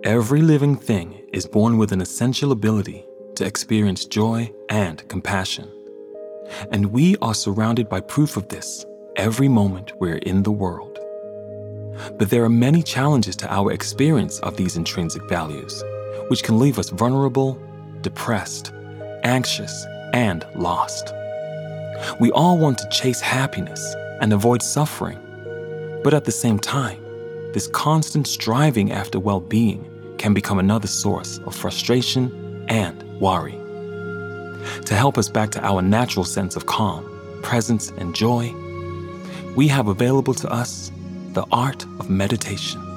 Every living thing is born with an essential ability to experience joy and compassion. And we are surrounded by proof of this every moment we're in the world. But there are many challenges to our experience of these intrinsic values, which can leave us vulnerable, depressed, anxious, and lost. We all want to chase happiness and avoid suffering, but at the same time, this constant striving after well-being can become another source of frustration and worry. To help us back to our natural sense of calm, presence, and joy, we have available to us the art of meditation.